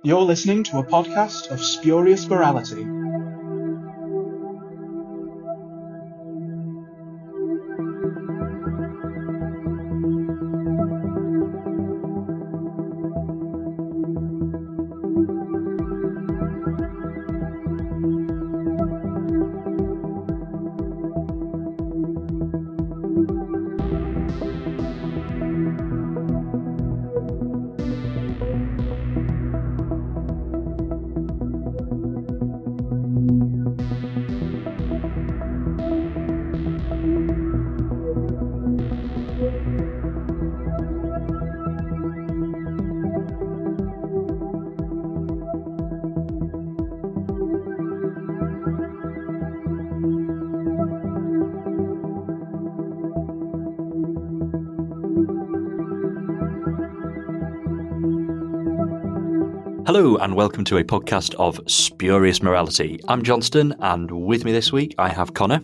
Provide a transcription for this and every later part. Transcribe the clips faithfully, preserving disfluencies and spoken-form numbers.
You're listening to a podcast of Spurious Morality. Hello and welcome to a podcast of Spurious Morality. I'm Johnston, and with me this week I have Connor.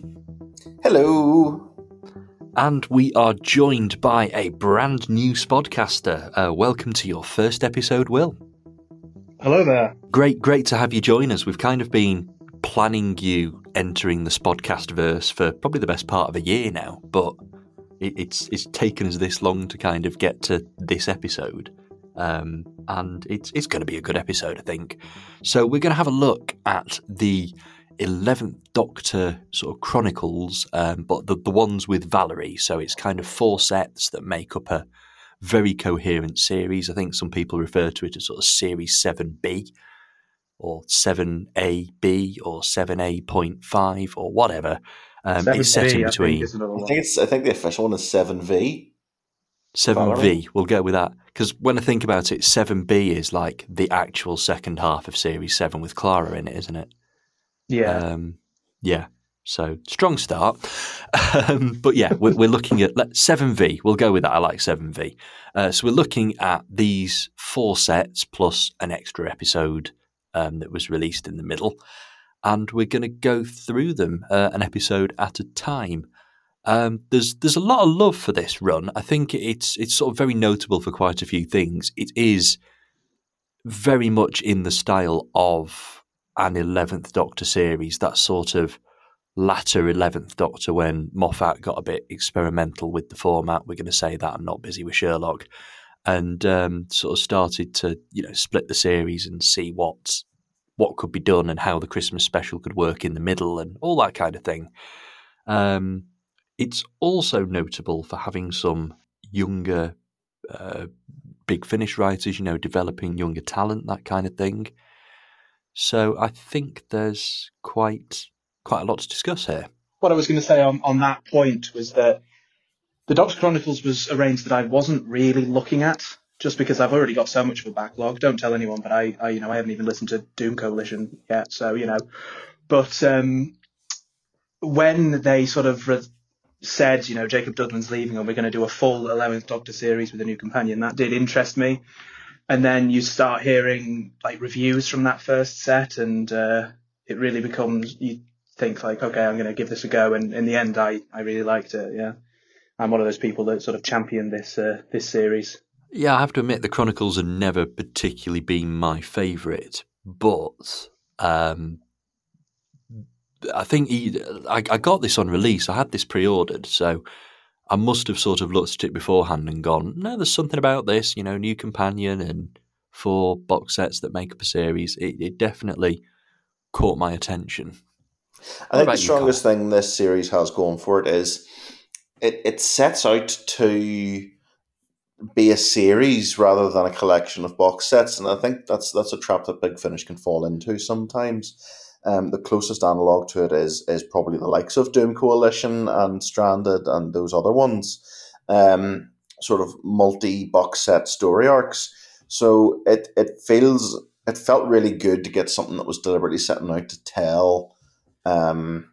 Hello. And we are joined by a brand new spodcaster. Uh, welcome to your first episode, Will. Hello there. Great, great to have you join us. We've kind of been planning you entering the spodcast verse for probably the best part of a year now, but it, it's it's taken us this long to kind of get to this episode. Um, and it's it's going to be a good episode, I think. So we're going to have a look at the eleventh Doctor sort of chronicles, um, but the, the ones with Valerie. So it's kind of four sets that make up a very coherent series. I think some people refer to it as sort of Series seven B or seven A B or seven A point five or whatever. Um, it's set in between. I think, I think it's. I think the official one is seven V. seven V, we'll go with that. Because when I think about it, seven B is like the actual second half of Series seven with Clara in it, isn't it? Yeah. Um, yeah. So, strong start. um, but yeah, we're, we're looking at seven V. We'll go with that. I like seven V. Uh, so we're looking at these four sets plus an extra episode um, that was released in the middle. And we're going to go through them uh, an episode at a time. Um, there's there's a lot of love for this run. I think it's it's sort of very notable for quite a few things. It is very much in the style of an eleventh Doctor series, that sort of latter eleventh Doctor when Moffat got a bit experimental with the format. We're going to say that I'm not busy with Sherlock, and um, sort of started to you know split the series and see what what could be done and how the Christmas special could work in the middle and all that kind of thing. Um, It's also notable for having some younger uh, Big Finish writers, you know, developing younger talent, that kind of thing. So I think there's quite quite a lot to discuss here. What I was going to say on, on that point was that the Doctor Chronicles was a range that I wasn't really looking at, just because I've already got so much of a backlog. Don't tell anyone, but I, I you know, I haven't even listened to Doom Coalition yet, so, you know. But um, when they sort of re- said, you know, Jacob Dudman's leaving and we're going to do a full eleventh Doctor series with a new companion, that did interest me. And then you start hearing like reviews from that first set, and uh, it really becomes, you think like, okay, I'm going to give this a go. And in the end, I, I really liked it. Yeah, I'm one of those people that sort of champion this uh, this series. Yeah, I have to admit the Chronicles have never particularly been my favourite, but um, I think he, I, I got this on release. I had this pre-ordered, so I must have sort of looked at it beforehand and gone, no, there's something about this, you know, new companion and four box sets that make up a series. It, it definitely caught my attention. I think the strongest thing this series has going for it is it, it sets out to be a series rather than a collection of box sets, and I think that's that's a trap that Big Finish can fall into sometimes. Um, the closest analogue to it is is probably the likes of Doom Coalition and Stranded and those other ones, um, sort of multi-box set story arcs. So it it feels it felt really good to get something that was deliberately setting out to tell, um,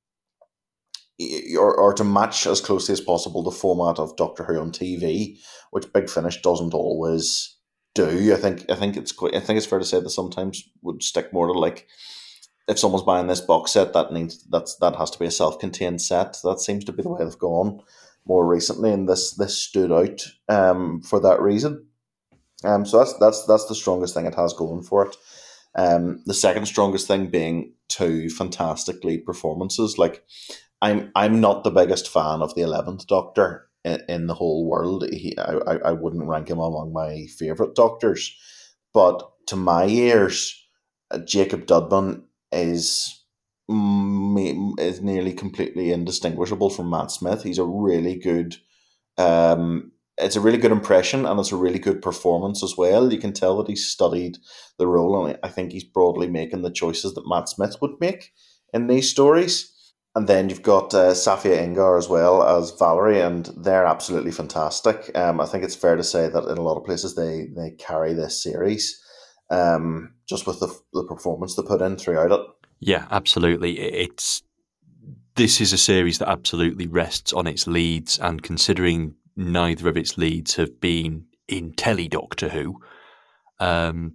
or or to match as closely as possible the format of Doctor Who on T V, which Big Finish doesn't always do. I think I think it's quite, I think it's fair to say that sometimes would stick more to like, if someone's buying this box set, that needs that's that has to be a self-contained set. That seems to be the way they've gone more recently, and this this stood out um, for that reason. Um, so that's that's that's the strongest thing it has going for it. Um, the second strongest thing being two fantastic lead performances. Like, I'm I'm not the biggest fan of the eleventh Doctor in, in the whole world. He, I, I wouldn't rank him among my favourite Doctors, but to my ears, uh, Jacob Dudman is mm, is nearly completely indistinguishable from Matt Smith. He's a really good. Um, it's a really good impression, and it's a really good performance as well. You can tell that he's studied the role, and I think he's broadly making the choices that Matt Smith would make in these stories. And then you've got uh, Safia Ingar as well as Valerie, and they're absolutely fantastic. Um, I think it's fair to say that in a lot of places they, they carry this series um, just with the, the performance they put in throughout it. Yeah, absolutely. It's this is a series that absolutely rests on its leads, and considering neither of its leads have been in telly Doctor Who, um,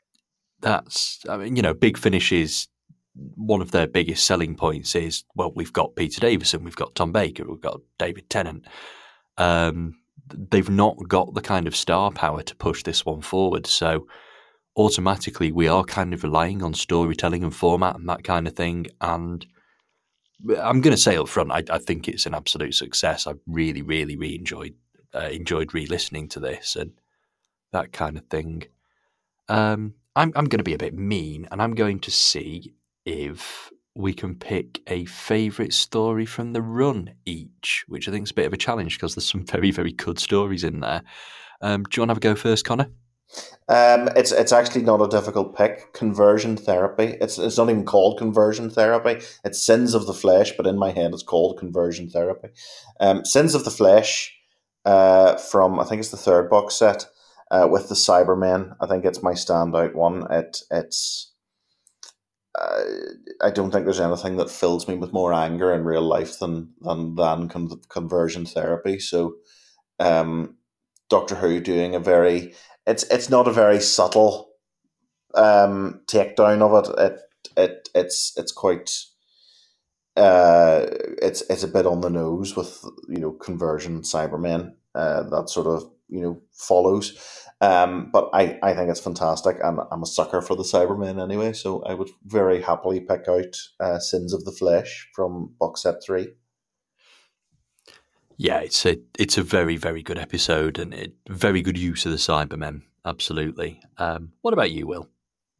that's, I mean, you know, Big Finish is one of their biggest selling points is, well, we've got Peter Davison, we've got Tom Baker, we've got David Tennant. Um, they've not got the kind of star power to push this one forward. So automatically we are kind of relying on storytelling and format and that kind of thing. And I'm going to say up front, I, I think it's an absolute success. I really, really, really enjoyed uh, enjoyed re-listening to this and that kind of thing. Um, I'm I'm going to be a bit mean, and I'm going to see if we can pick a favourite story from the run each, which I think is a bit of a challenge because there's some very, very good stories in there. Um, do you want to have a go first, Connor? Um, it's it's actually not a difficult pick. Conversion therapy. It's it's not even called conversion therapy. It's Sins of the Flesh, but in my head it's called conversion therapy. Um, Sins of the Flesh, uh, from I think it's the third box set, uh, with the Cybermen. I think it's my standout one. It it's. Uh, I don't think there's anything that fills me with more anger in real life than than than con- conversion therapy. So, um, Doctor Who doing a very it's it's not a very subtle um, takedown of it. It it it's it's quite uh, it's it's a bit on the nose with, you know, conversion Cybermen, uh, that sort of, you know, follows. Um, but I, I think it's fantastic, and I'm a sucker for the Cybermen anyway. So I would very happily pick out uh, Sins of the Flesh from box set three. Yeah, it's a it's a very, very good episode, and it, very good use of the Cybermen. Absolutely. Um, what about you, Will?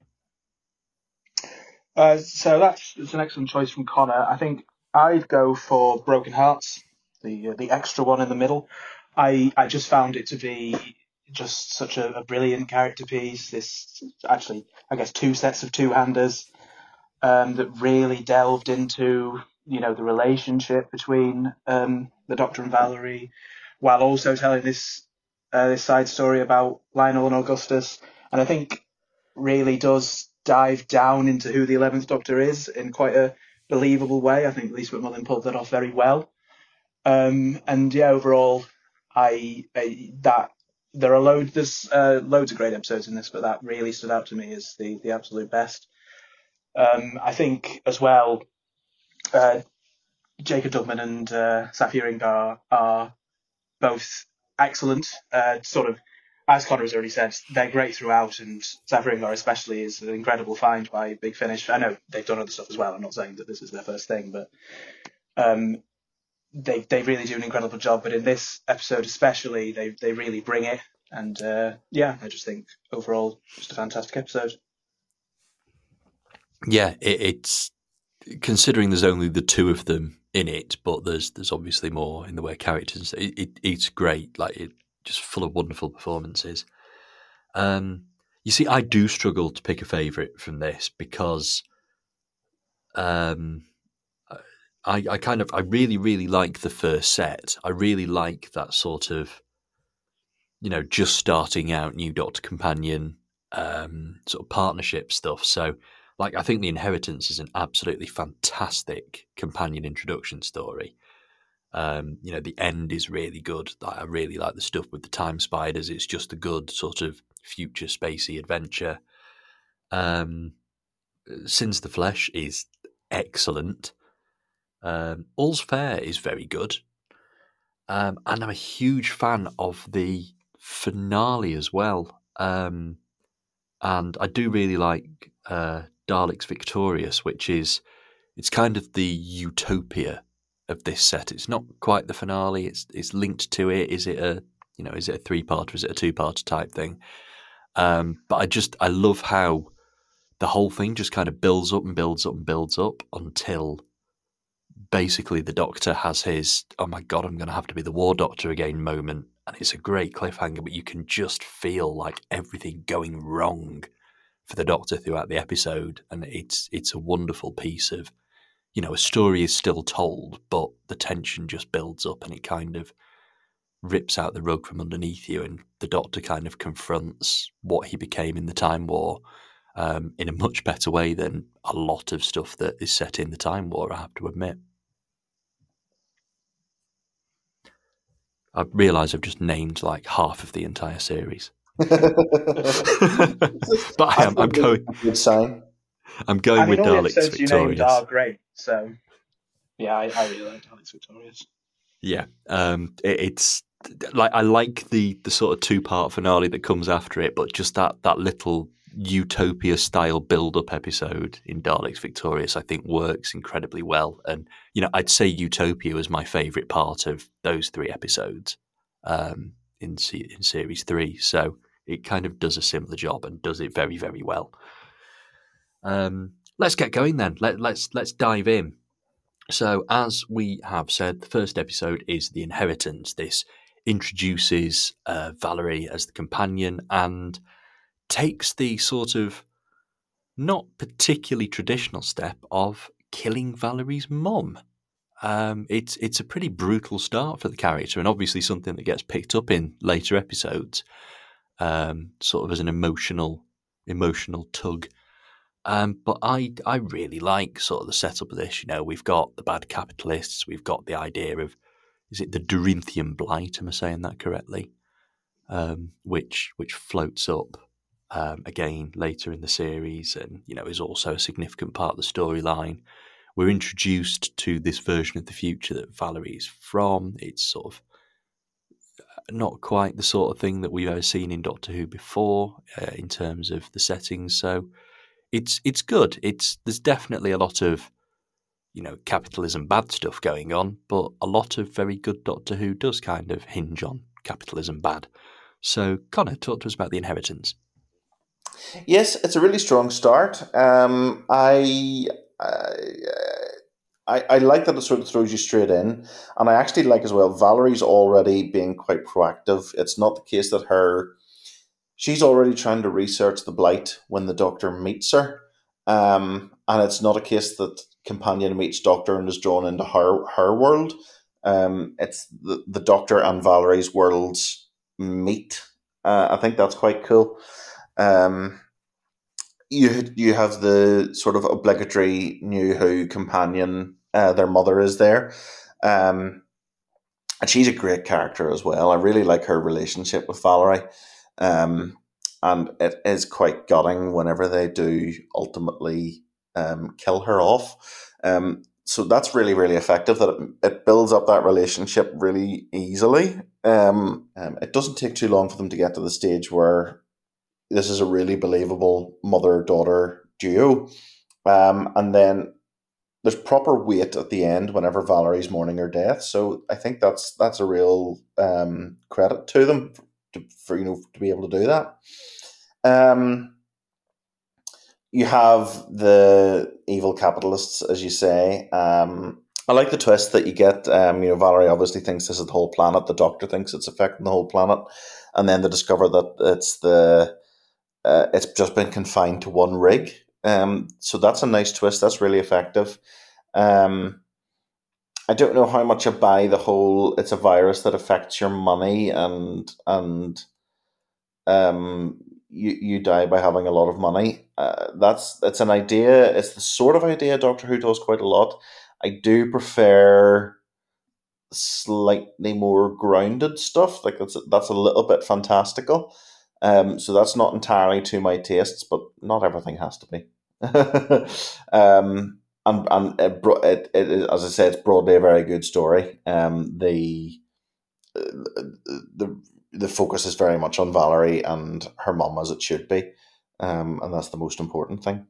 Uh, so that's, that's an excellent choice from Connor. I think I'd go for Broken Hearts, the uh, the extra one in the middle. I I just found it to be just such a, a brilliant character piece. This actually, I guess, two sets of two-handers um, that really delved into, you know, the relationship between um, the Doctor and Valerie, while also telling this uh, this side story about Lionel and Augustus. And I think really does dive down into who the eleventh Doctor is in quite a believable way. I think Lisa McMullen pulled that off very well. Um, and yeah, overall, I, I that there are loads there's uh, loads of great episodes in this, but that really stood out to me as the the absolute best. Um, I think as well, uh, Jacob Dudman and uh, Safia Ingar are both excellent. Uh, sort of, as Connor has already said, they're great throughout, and Safia Ingar especially is an incredible find by Big Finish. I know they've done other stuff as well. I'm not saying that this is their first thing, but um, they they really do an incredible job. But in this episode especially, they they really bring it. And uh, yeah, I just think overall, just a fantastic episode. Yeah, it, it's considering there's only the two of them in it, but there's there's obviously more in the way of characters. It, it, it's great, like it just full of wonderful performances. Um, you see, I do struggle to pick a favourite from this because um, I, I kind of I really really like the first set. I really like that sort of, you know, just starting out new Doctor Companion um, sort of partnership stuff. So, like, I think The Inheritance is an absolutely fantastic companion introduction story. Um, you know, the end is really good. I really like the stuff with the time spiders. It's just a good sort of future spacey adventure. Um, Sins of the Flesh is excellent. Um, All's Fair is very good. Um, and I'm a huge fan of the finale as well. Um, and I do really like uh, Daleks Victorious, which is it's kind of the utopia of this set. It's not quite the finale. It's it's linked to it. Is it a you know is it a three part or is it a two part type thing? Um, but I just I love how the whole thing just kind of builds up and builds up and builds up until basically the Doctor has his oh my god I'm going to have to be the War Doctor again moment, and it's a great cliffhanger. But you can just feel like everything going wrong for the Doctor throughout the episode, and it's it's a wonderful piece of. You know, a story is still told, but the tension just builds up and it kind of rips out the rug from underneath you, and the Doctor kind of confronts what he became in the Time War um, in a much better way than a lot of stuff that is set in the Time War, I have to admit. I realise I've just named like half of the entire series. But I am, I'm going... Good sign. I'm going I mean, with all the Daleks episodes you Victorious. named are great, so yeah, I, I really like Daleks Victorious. Yeah, um, it, it's like I like the the sort of two part finale that comes after it, but just that that little utopia style build up episode in Daleks Victorious, I think works incredibly well. And you know, I'd say Utopia was my favourite part of those three episodes um, in in series three. So it kind of does a similar job and does it very very well. Um, let's get going then. Let, let's let's dive in. So, as we have said, the first episode is The Inheritance. This introduces uh, Valerie as the companion and takes the sort of not particularly traditional step of killing Valerie's mum. Um, it's it's a pretty brutal start for the character, and obviously something that gets picked up in later episodes, um, sort of as an emotional emotional tug. Um, but I I really like sort of the setup of this. You know, we've got the bad capitalists. We've got the idea of, is it the Dorinthian Blight? Am I saying that correctly? Um, which which floats up um, again later in the series, and you know is also a significant part of the storyline. We're introduced to this version of the future that Valerie is from. It's sort of not quite the sort of thing that we've ever seen in Doctor Who before uh, in terms of the settings. So. It's it's good. It's there's definitely a lot of, you know, capitalism bad stuff going on, but a lot of very good Doctor Who does kind of hinge on capitalism bad. So, Connor, talk to us about The Inheritance. Yes, it's a really strong start. Um, I, I I I like that it sort of throws you straight in, and I actually like as well Valerie's already being quite proactive. It's not the case that her. She's already trying to research the Blight when the Doctor meets her, um, and it's not a case that companion meets Doctor and is drawn into her her world. Um, it's the, the Doctor and Valerie's worlds meet. Uh, I think that's quite cool. Um, you you have the sort of obligatory New Who companion. Uh, their mother is there. Um, and she's a great character as well. I really like her relationship with Valerie. Um, and it is quite gutting whenever they do ultimately um, kill her off. Um, so that's really, really effective that it, it builds up that relationship really easily. Um, um, it doesn't take too long for them to get to the stage where this is a really believable mother-daughter duo. Um, and then there's proper weight at the end whenever Valerie's mourning her death. So I think that's that's a real um, credit to them. To, for you know to be able to do that, um, you have the evil capitalists, as you say. Um, I like the twist that you get. Um, you know, Valerie obviously thinks this is the whole planet. The Doctor thinks it's affecting the whole planet, and then they discover that it's the uh, it's just been confined to one rig. Um, so that's a nice twist. That's really effective. Um, I don't know how much I buy the whole it's a virus that affects your money and and um you you die by having a lot of money. Uh, that's that's an idea. It's the sort of idea Doctor Who does quite a lot. I do prefer slightly more grounded stuff. Like that's that's a little bit fantastical. Um, so that's not entirely to my tastes, but not everything has to be. um, and and it, it, it is, as I said, it's broadly a very good story. Um, the the the focus is very much on Valerie and her mum, as it should be, um, and that's the most important thing.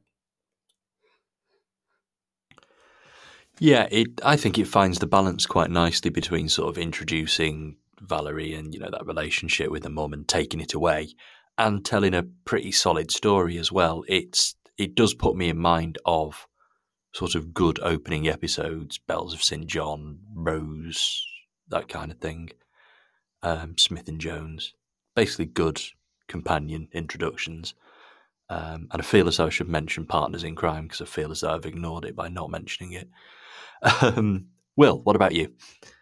Yeah, it. I think it finds the balance quite nicely between sort of introducing Valerie and, you know, that relationship with the mum and taking it away, and telling a pretty solid story as well. It's it does put me in mind of sort of good opening episodes, Bells of Saint John, Rose, that kind of thing, um, Smith and Jones, basically good companion introductions. Um, and I feel as though I should mention Partners in Crime because I feel as though I've ignored it by not mentioning it. Um, Will, what about you?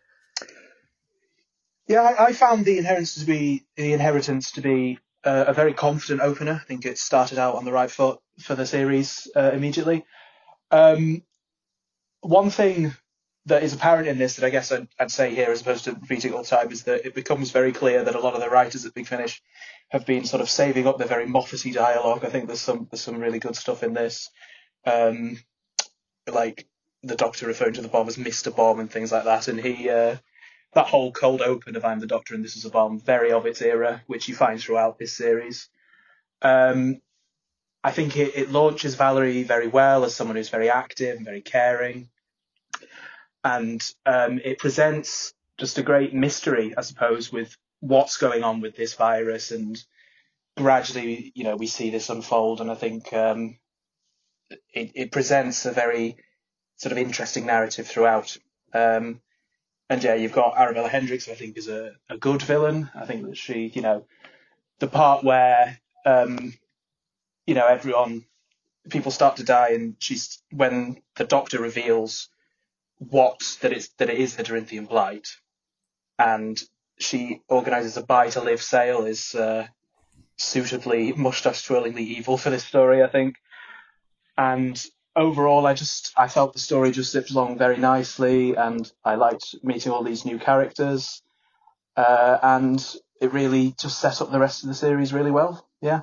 Yeah, I, I found the inheritance to be the inheritance to be uh, a very confident opener. I think it started out on the right foot for the series uh, immediately. Um, one thing that is apparent in this that I guess I'd, I'd say here, as opposed to repeating all the time, is that it becomes very clear that a lot of the writers at Big Finish have been sort of saving up their very Moffat-y dialogue. I think there's some there's some really good stuff in this, um, like the Doctor referring to the bomb as Mister Bomb and things like that, and he. Uh, That whole cold open of I'm the Doctor and this is a bomb, very of its era, which you find throughout this series. Um, I think it, it launches Valerie very well as someone who's very active and very caring. And um, it presents just a great mystery, I suppose, with what's going on with this virus. And gradually, you know, we see this unfold. And I think um, it, it presents a very sort of interesting narrative throughout. Um, And yeah, you've got Arabella Hendricks, who I think is a, a good villain. I think that she, you know, the part where, um, you know, everyone, people start to die, and she's when the Doctor reveals what that it's that it is the Dorinthian Blight, and she organises a buy to live sale is uh, suitably moustache twirlingly evil for this story, I think. And overall, I just I felt the story just zipped along very nicely, and I liked meeting all these new characters, uh, and it really just set up the rest of the series really well. Yeah.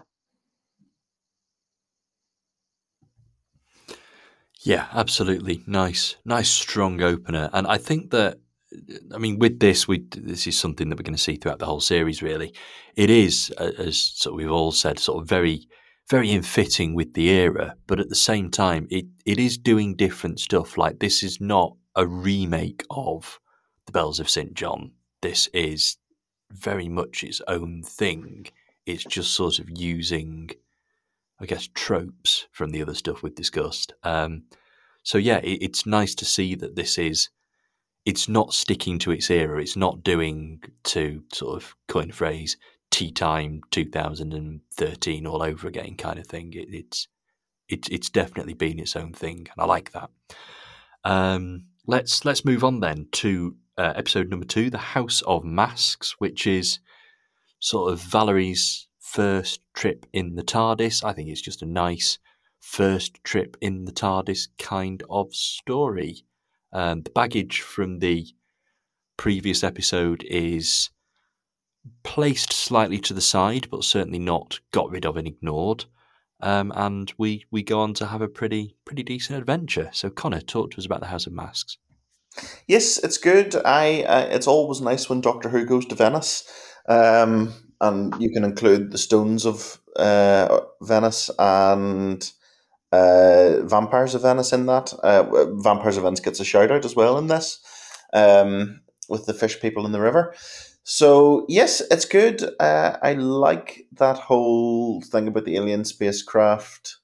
Yeah, absolutely. Nice, nice, strong opener. And I think that, I mean, with this, we this is something that we're going to see throughout the whole series, really. It is, as sort of we've all said, sort of very, very in fitting with the era, but at the same time, it, it is doing different stuff. Like, this is not a remake of The Bells of Saint John. This is very much its own thing. It's just sort of using, I guess, tropes from the other stuff we've discussed. Um, so yeah, it, it's nice to see that this is, it's not sticking to its era. It's not doing, to sort of coin a phrase, tea time two thousand thirteen all over again kind of thing. It, it's it, it's definitely been its own thing, and I like that. Um, let's let's move on then to uh, episode number two, The House of Masks, which is sort of Valerie's first trip in the TARDIS. I think it's just a nice first trip in the TARDIS kind of story. Um, the baggage from the previous episode is placed slightly to the side, but certainly not got rid of and ignored. Um, and we, we go on to have a pretty pretty decent adventure. So, Connor, talk to us about the House of Masks. Yes, it's good. I uh, it's always nice when Doctor Who goes to Venice, um, and you can include the Stones of uh, Venice and uh, Vampires of Venice in that. Uh, Vampires of Venice gets a shout out as well in this, um, with the fish people in the river. So yes, it's good. Uh, I like that whole thing about the alien spacecraft,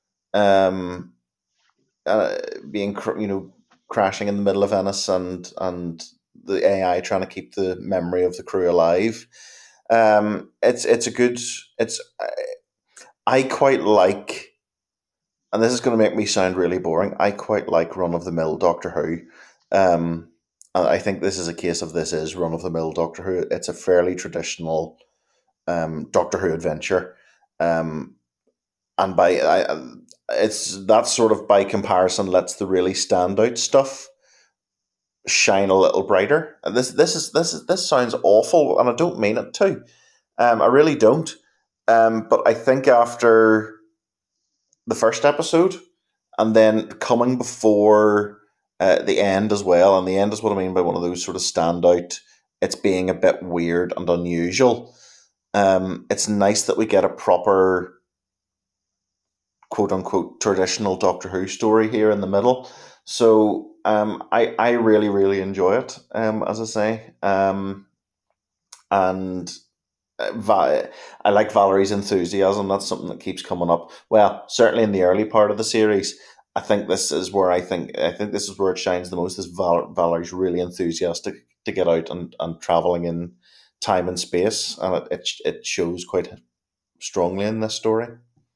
um, uh, being cr- you know. crashing in the middle of Venice, and and the A I trying to keep the memory of the crew alive. Um, it's it's a good. It's I quite like, and this is going to make me sound really boring. I quite like run of the mill Doctor Who. Um, and I think this is a case of this is run of the mill Doctor Who. It's a fairly traditional um, Doctor Who adventure, um, and by I, it's that sort of by comparison lets the really standout stuff shine a little brighter. And this this is this is this sounds awful, and I don't mean it to. Um, I really don't. Um, but I think after the first episode, and then coming before uh, the end as well, and the end is what I mean by one of those sort of standout it's being a bit weird and unusual. Um, it's nice that we get a proper quote-unquote traditional Doctor Who story here in the middle. So um, I, I really, really enjoy it, um, as I say. Um, and Va- I like Valerie's enthusiasm. That's something that keeps coming up. Well, certainly in the early part of the series, I think this is where I think I think this is where it shines the most. Is Val- Valerie's really enthusiastic to get out and, and traveling in time and space, and it, it it shows quite strongly in this story.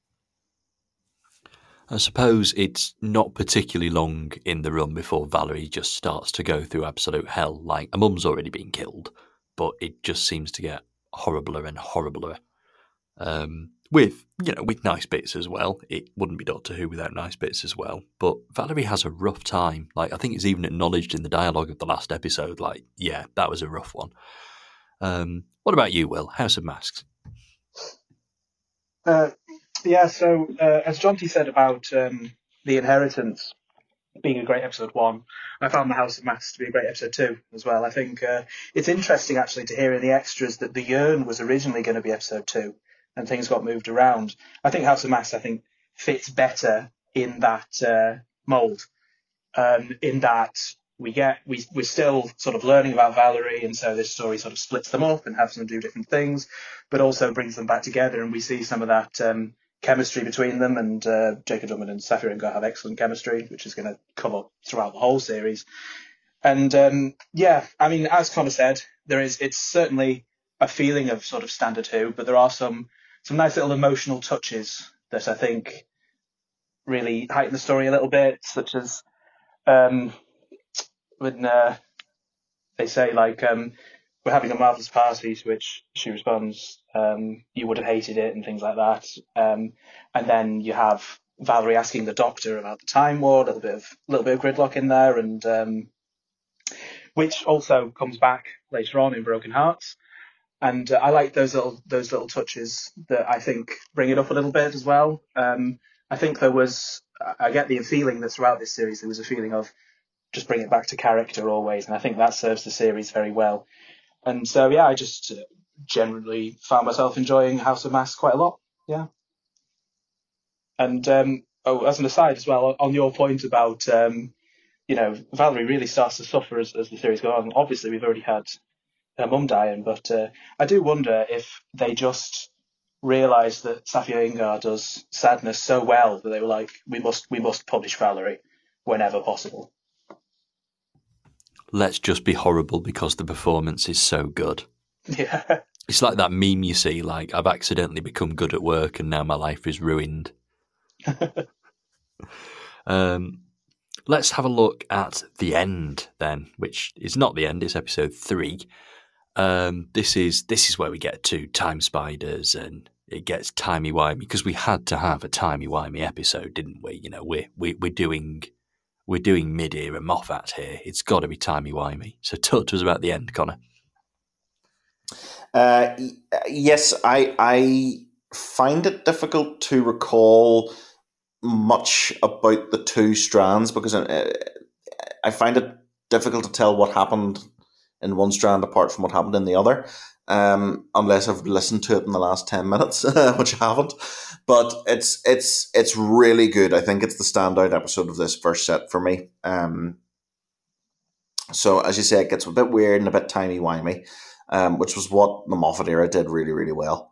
I suppose it's not particularly long in the run before Valerie just starts to go through absolute hell. Like, her mum's already been killed, but it just seems to get horribler and horribler. Um, with, you know, with nice bits as well. It wouldn't be Doctor Who without nice bits as well. But Valerie has a rough time. Like, I think it's even acknowledged in the dialogue of the last episode. Like, yeah, that was a rough one. Um, what about you, Will? House of Masks? Uh, yeah, so uh, as Jonty said about um, The Inheritance being a great episode one, I found The House of Masks to be a great episode two as well. I think uh, it's interesting actually to hear in the extras that The Yearn was originally going to be episode two and things got moved around. I think House of Masks, I think, fits better in that uh, mould, um, in that we get, we, we're still sort of learning about Valerie, and so this story sort of splits them up and has them do different things, but also brings them back together, and we see some of that um, chemistry between them, and uh, Jacob Drummond and Safia Ringo have excellent chemistry, which is going to come up throughout the whole series. And um, yeah, I mean, as Connor said, there is, it's certainly a feeling of sort of standard Who, but there are some, some nice little emotional touches that I think really heighten the story a little bit, such as um, when uh, they say, like, um, we're having a marvellous party, to which she responds, um, you would have hated it, and things like that. Um, and then you have Valerie asking the Doctor about the Time War, a little bit of, a little bit of gridlock in there, and um, which also comes back later on in Broken Hearts. And uh, I like those little those little touches that I think bring it up a little bit as well. Um, I think there was, I get the feeling that throughout this series there was a feeling of just bring it back to character always, and I think that serves the series very well. And so, yeah, I just uh, generally found myself enjoying House of Masks quite a lot, yeah. And, um, oh, as an aside as well, on your point about, um, you know, Valerie really starts to suffer as, as the series goes on. Obviously, we've already had her mum dying, but uh, I do wonder if they just realised that Safia Ingar does sadness so well that they were like, we must, we must publish Valerie whenever possible. Let's just be horrible because the performance is so good. Yeah. It's like that meme you see, like, I've accidentally become good at work and now my life is ruined. um, let's have a look at the end then, which is not the end, it's episode three. Um, this is this is where we get to time spiders and it gets timey-wimey, because we had to have a timey-wimey episode, didn't we? You know, we're, we, we're doing... We're doing mid-era Moffat here. It's got to be timey-wimey. So talk to us about the end, Connor. Uh, yes, I I find it difficult to recall much about the two strands because I, I find it difficult to tell what happened in one strand apart from what happened in the other, um, unless I've listened to it in the last ten minutes, which I haven't. But it's it's it's really good. I think it's the standout episode of this first set for me. Um, so as you say, it gets a bit weird and a bit timey-wimey, um, which was what the Moffat era did really, really well.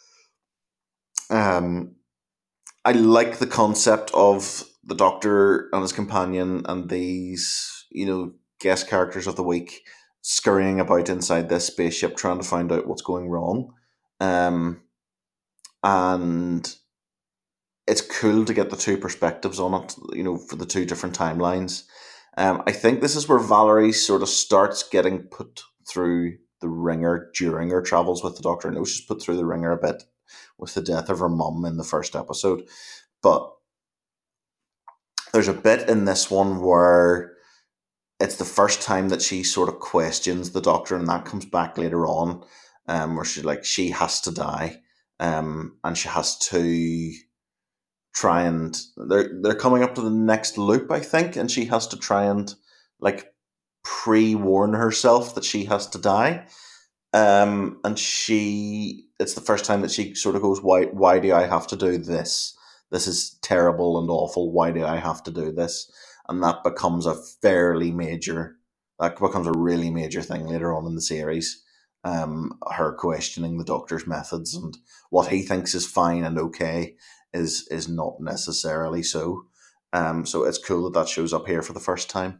Um, I like the concept of the Doctor and his companion and these, you know, guest characters of the week scurrying about inside this spaceship trying to find out what's going wrong. Um, and it's cool to get the two perspectives on it, you know, for the two different timelines. Um, I think this is where Valerie sort of starts getting put through the ringer during her travels with the Doctor. I know she's put through the ringer a bit with the death of her mum in the first episode, but there's a bit in this one where it's the first time that she sort of questions the Doctor, and that comes back later on, um, where she's like, she has to die, um, and she has to try and they're they're coming up to the next loop, I think, and she has to try and like pre-warn herself that she has to die. Um, and she, it's the first time that she sort of goes, why, why do I have to do this? This is terrible and awful. Why do I have to do this? And that becomes a fairly major, that becomes a really major thing later on in the series. Um, her questioning the Doctor's methods, and what he thinks is fine and okay is is not necessarily so. Um, so it's cool that that shows up here for the first time.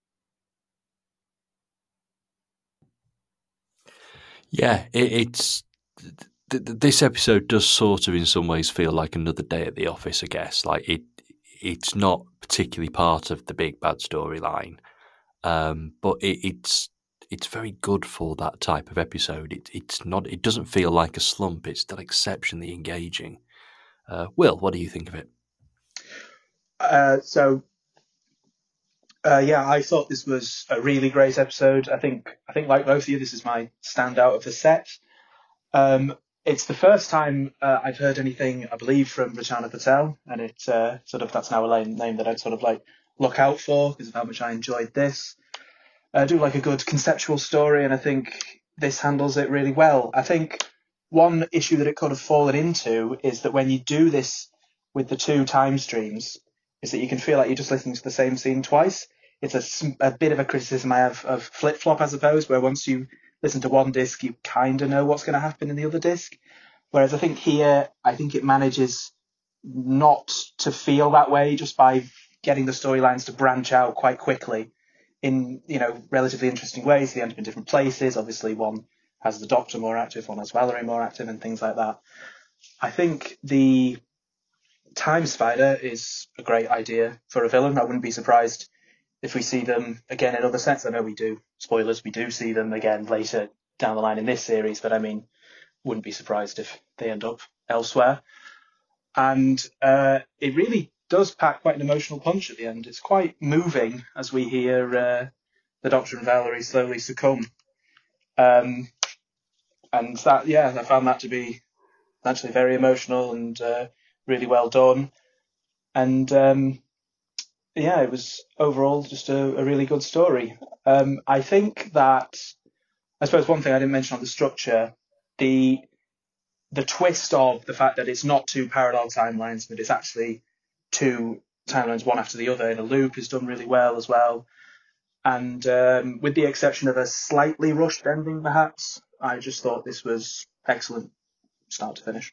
Yeah, it, it's th- th- this episode does sort of in some ways feel like another day at the office, I guess. Like it, it's not particularly part of the big bad storyline, um, but it, it's it's very good for that type of episode. It, it's not. It doesn't feel like a slump. It's still exceptionally engaging. Uh, Will, what do you think of it? Uh, so, uh, yeah, I thought this was a really great episode. I think, I think like both of you, this is my standout of the set. Um, it's the first time uh, I've heard anything, I believe, from Rachana Patel, and it uh, sort of that's now a name that I'd sort of like look out for because of how much I enjoyed this. I do like a good conceptual story, and I think this handles it really well. I think one issue that it could have fallen into is that when you do this with the two time streams, is that you can feel like you're just listening to the same scene twice. It's a, a bit of a criticism I have of flip-flop, I suppose, where once you listen to one disc, you kind of know what's going to happen in the other disc. Whereas I think here, I think it manages not to feel that way just by getting the storylines to branch out quite quickly in, you know, relatively interesting ways. They end up in different places. Obviously, one has the Doctor more active, one has Valerie more active, and things like that. I think the Time Spider is a great idea for a villain. I wouldn't be surprised if we see them again in other sets. I know we do. Spoilers, we do see them again later down the line in this series, but I mean, wouldn't be surprised if they end up elsewhere. And uh, it really does pack quite an emotional punch at the end. It's quite moving as we hear uh, the Doctor and Valerie slowly succumb. Um, and that, yeah, I found that to be actually very emotional and uh, really well done. And um, yeah, it was overall just a, a really good story. Um, I think that, I suppose one thing I didn't mention on the structure, the the twist of the fact that it's not two parallel timelines, but it's actually two timelines, one after the other in a loop, is done really well as well. And um, with the exception of a slightly rushed ending, perhaps, I just thought this was excellent, start to finish.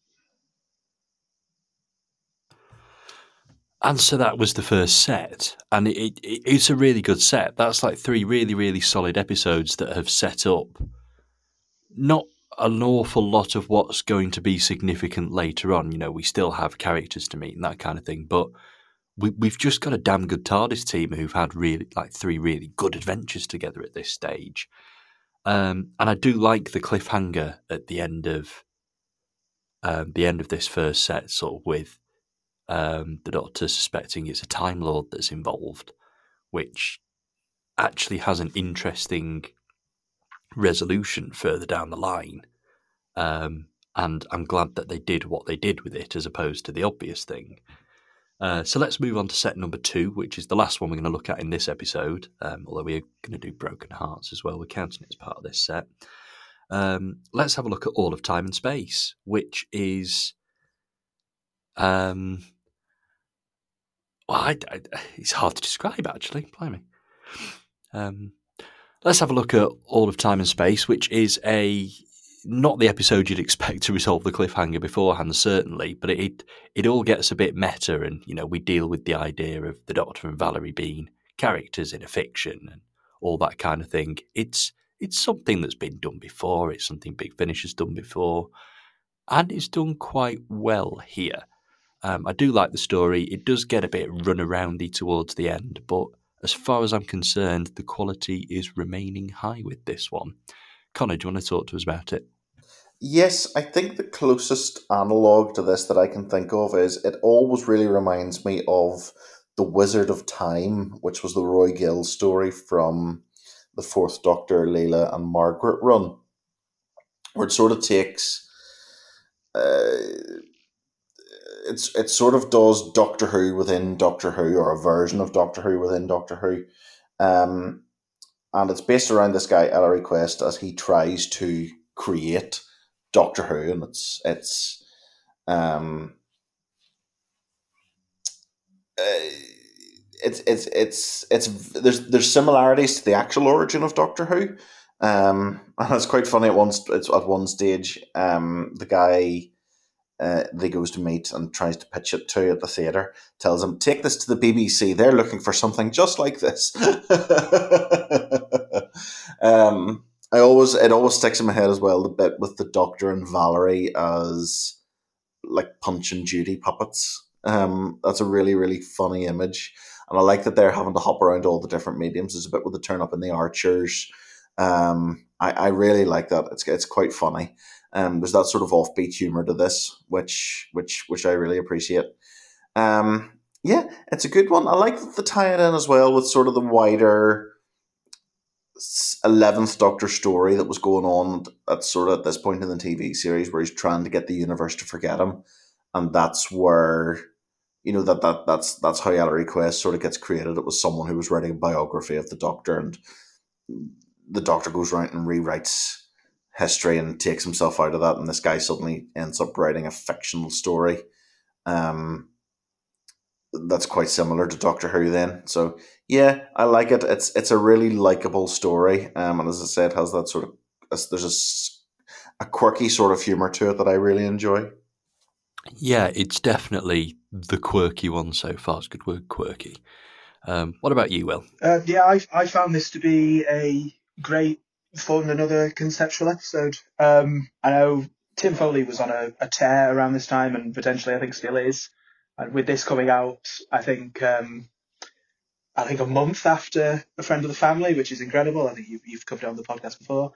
And so that was the first set, and it, it, it's a really good set. That's like three really, really solid episodes that have set up not an awful lot of what's going to be significant later on. You know, we still have characters to meet and that kind of thing, but we, we've just got a damn good TARDIS team who've had really like three really good adventures together at this stage. Um, and I do like the cliffhanger at the end of um, the end of this first set, sort of with um, the Doctor suspecting it's a Time Lord that's involved, which actually has an interesting resolution further down the line. Um, and I'm glad that they did what they did with it as opposed to the obvious thing. Uh, so let's move on to set number two, which is the last one we're going to look at in this episode, um, although we're going to do Broken Hearts as well. We're counting it as part of this set. Um, let's have a look at All of Time and Space, which is... Um, well, I, I, it's hard to describe, actually. Blimey. Um, let's have a look at All of Time and Space, which is a... not the episode you'd expect to resolve the cliffhanger beforehand, certainly, but it it all gets a bit meta, and you know we deal with the idea of the Doctor and Valerie being characters in a fiction and all that kind of thing. It's it's something that's been done before. It's something Big Finish has done before, and it's done quite well here. Um, I do like the story. It does get a bit run-aroundy towards the end, but as far as I'm concerned, the quality is remaining high with this one. Connor, do you want to talk to us about it? Yes, I think the closest analogue to this that I can think of is it always really reminds me of The Wizard of Time, which was the Roy Gill story from the Fourth Doctor, Leela and Margaret run, where it sort of takes... Uh, it's it sort of does Doctor Who within Doctor Who, or a version of Doctor Who within Doctor Who. Um, and it's based around this guy Ellery Quest as he tries to create Doctor Who, and it's it's um uh, it's it's it's it's there's there's similarities to the actual origin of Doctor Who, um, and it's quite funny at one it's at one stage. Um, the guy uh, that he goes to meet and tries to pitch it to at the theatre tells him, "Take this to the B B C. They're looking for something just like this." um, I always it always sticks in my head as well the bit with the Doctor and Valerie as like Punch and Judy puppets. Um, that's a really really funny image. And I like that they're having to hop around all the different mediums. There's a bit with the turn up in the Archers. Um, I, I really like that. It's it's quite funny. Um, there's that sort of offbeat humor to this, which which which I really appreciate. Um, yeah, it's a good one. I like the tie it in as well with sort of the wider eleventh Doctor story that was going on at sort of at this point in the T V series, where he's trying to get the universe to forget him, and that's where. You know, that, that that's that's how Ellery Quest sort of gets created. It was someone who was writing a biography of the Doctor, and the Doctor goes around and rewrites history and takes himself out of that, and this guy suddenly ends up writing a fictional story. Um, that's quite similar to Doctor Who then. So yeah, I like it. It's it's a really likable story, um, and as I said, has that sort of there's a, a quirky sort of humor to it that I really enjoy. Yeah, it's definitely the quirky one so far. It's a good word, quirky. Um, what about you, Will? Uh, yeah, I, I found this to be a great, fun, another conceptual episode. Um, I know Tim Foley was on a, a tear around this time, and potentially I think still is. And with this coming out, I think um, I think a month after A Friend of the Family, which is incredible. I think you've, you've covered it on the podcast before.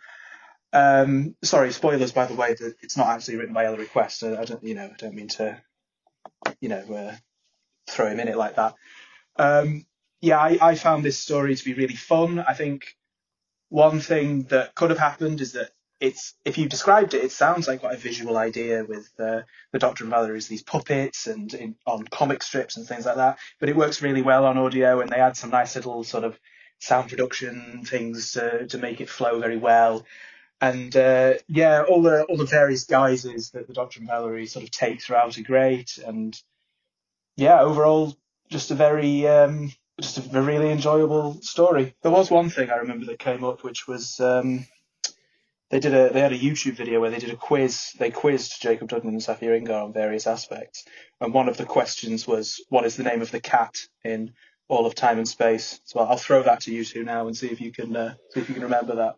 Um, sorry, spoilers, by the way, that it's not actually written by Ellery Quest. I, I don't, you know, I don't mean to, you know, uh, throw him in it like that. Um, yeah, I, I found this story to be really fun. I think one thing that could have happened is that it's, if you described it, it sounds like quite a visual idea with uh, the Doctor and Valerie as these puppets and in, on comic strips and things like that. But it works really well on audio, and they add some nice little sort of sound production things to, to make it flow very well. And uh, yeah, all the all the various guises that the Doctor and Valerie sort of take throughout are great. And yeah, overall, just a very um, just a really enjoyable story. There was one thing I remember that came up, which was um, they did a they had a YouTube video where they did a quiz. They quizzed Jacob Duggan and Safia Ingar on various aspects, and one of the questions was, "What is the name of the cat in all of time and space?" So I'll throw that to you two now and see if you can uh, see if you can remember that.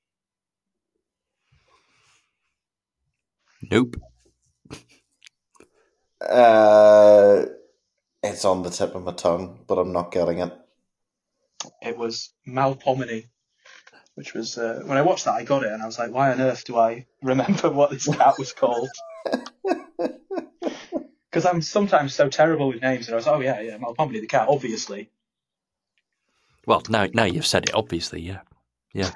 Nope. Uh, it's on the tip of my tongue, but I'm not getting it. It was Malpomene, which was, uh, when I watched that, I got it, and I was like, why on earth do I remember what this cat was called? Because I'm sometimes so terrible with names, and I was, oh yeah, yeah, Malpomene the cat, obviously. Well, now now you've said it, obviously, yeah. Yeah.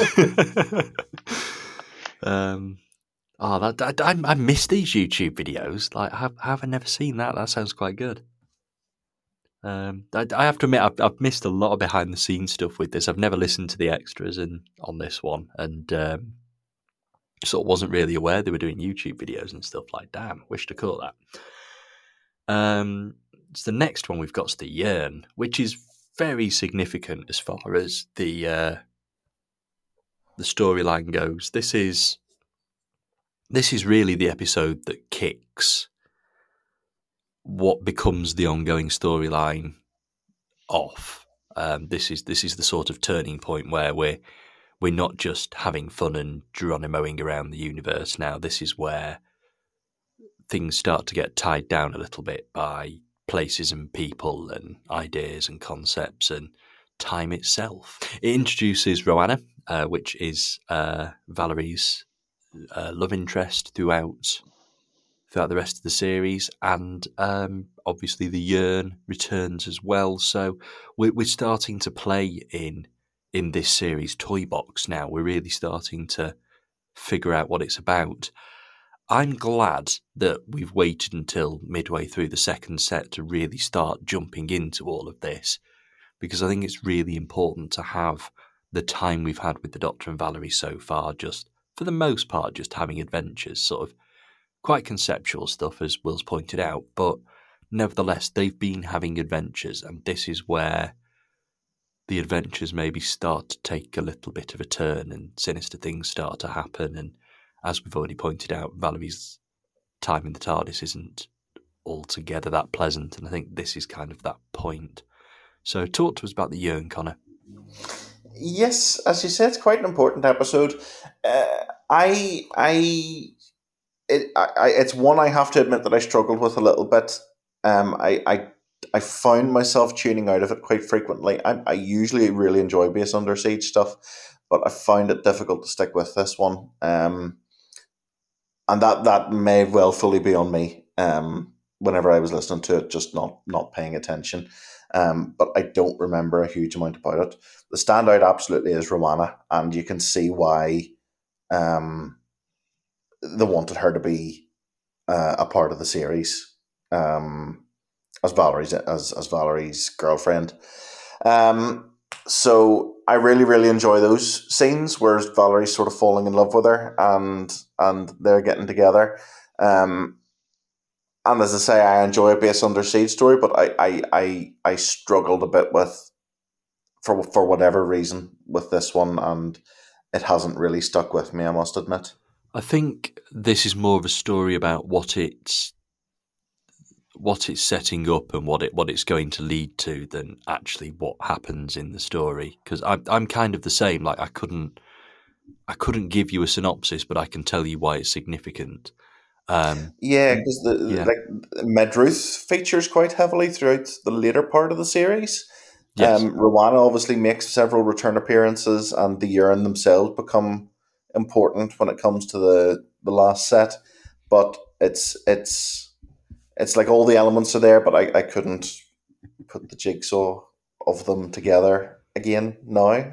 um... Oh, that, that, I, I miss these YouTube videos. Like, have, have I never seen that? That sounds quite good. Um, I, I have to admit, I've, I've missed a lot of behind-the-scenes stuff with this. I've never listened to the extras in, on this one, and um, sort of wasn't really aware they were doing YouTube videos and stuff. Like, damn, wish to caught that. Um, so the next one we've got is the Yearn, which is very significant as far as the uh, the storyline goes. This is. This is really the episode that kicks what becomes the ongoing storyline off. Um, this is this is the sort of turning point where we're we're not just having fun and Geronimoing around the universe now. This is where things start to get tied down a little bit by places and people and ideas and concepts and time itself. It introduces Roanna, uh, which is uh, Valerie's Uh, love interest throughout throughout the rest of the series, and um, obviously the Yearn returns as well. So we're, we're starting to play in in this series toy box now. We're really starting to figure out what it's about. I'm glad that we've waited until midway through the second set to really start jumping into all of this, because I think it's really important to have the time we've had with the Doctor and Valerie so far, just for the most part, just having adventures, sort of quite conceptual stuff, as Will's pointed out, but nevertheless, they've been having adventures, and this is where the adventures maybe start to take a little bit of a turn and sinister things start to happen. And as we've already pointed out, Valerie's time in the TARDIS isn't altogether that pleasant, and I think this is kind of that point. So talk to us about the Yearn, Connor. Yes, as you said, it's quite an important episode. Uh, I, I, it, I, it's one I have to admit that I struggled with a little bit. Um, I, I, I found myself tuning out of it quite frequently. I, I usually really enjoy Base Under Siege stuff, but I found it difficult to stick with this one. Um, and that that may well fully be on me. Um, whenever I was listening to it, just not not paying attention. Um, but I don't remember a huge amount about it. The standout absolutely is Romana, and you can see why um, they wanted her to be uh, a part of the series um, as Valerie's as as Valerie's girlfriend. Um, so I really really enjoy those scenes where Valerie's sort of falling in love with her, and and they're getting together. Um, And as I say, I enjoy a Base Under Siege story, but I, I, I, I struggled a bit with, for for whatever reason, with this one, and it hasn't really stuck with me, I must admit. I think this is more of a story about what it's what it's setting up and what it what it's going to lead to than actually what happens in the story. Because I'm I'm kind of the same. Like I couldn't I couldn't give you a synopsis, but I can tell you why it's significant. Um, yeah, because the yeah. like Medruth features quite heavily throughout the later part of the series. Yes. Um, Romana obviously makes several return appearances, and the Yearn themselves become important when it comes to the, the last set. But it's it's it's like all the elements are there, but I, I couldn't put the jigsaw of them together again now.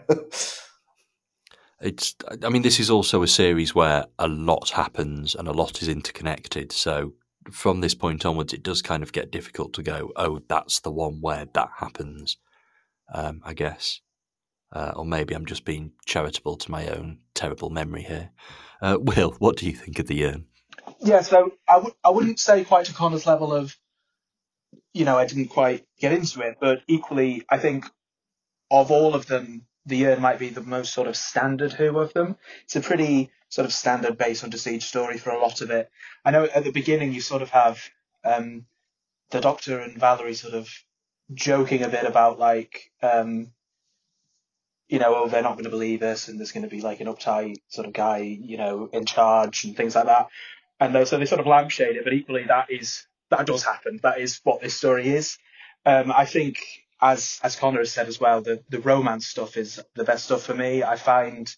It's, I mean, this is also a series where a lot happens and a lot is interconnected. So from this point onwards, it does kind of get difficult to go, oh, that's the one where that happens, um, I guess. Uh, or maybe I'm just being charitable to my own terrible memory here. Uh, Will, what do you think of the Yearn? Yeah, so I w- I wouldn't say quite to Connor's level of, you know, I didn't quite get into it, but equally, I think of all of them, the Yearn might be the most sort of standard Who of them. It's a pretty sort of standard Base Under Siege story for a lot of it. I know at the beginning you sort of have um, the Doctor and Valerie sort of joking a bit about like, um, you know, oh, they're not going to believe us and there's going to be like an uptight sort of guy, you know, in charge and things like that. And uh, so they sort of lampshade it, but equally that is, that does happen. That is what this story is. Um, I think, as as Connor has said as well, the, the romance stuff is the best stuff for me. I find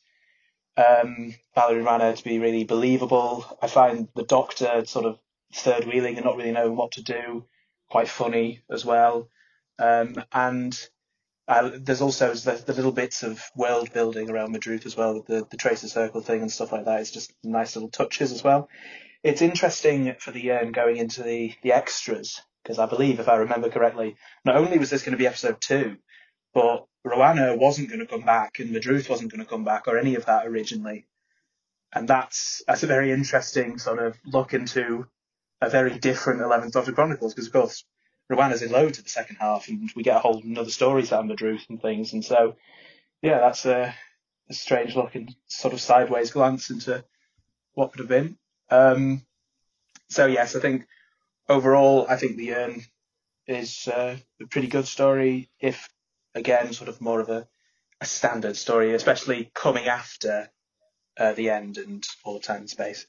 um, Valerie Rana to be really believable. I find the Doctor sort of third wheeling and not really knowing what to do quite funny as well. Um, and uh, there's also the, the little bits of world building around Medruth as well, the the Tracer Circle thing and stuff like that. It's just nice little touches as well. It's interesting for the Yearn going into the, the extras, because I believe, if I remember correctly, not only was this going to be episode two, but Rowana wasn't going to come back and Medruth wasn't going to come back or any of that originally. And that's that's a very interesting sort of look into a very different eleventh Doctor Chronicles, because, of course, Rowana's in loads of the second half and we get a whole another story about Medruth and things. And so, yeah, that's a, a strange look and sort of sideways glance into what could have been. Um, so, yes, I think overall, I think the Yearn is uh, a pretty good story, if, again, sort of more of a, a standard story, especially coming after uh, the end and all time and space.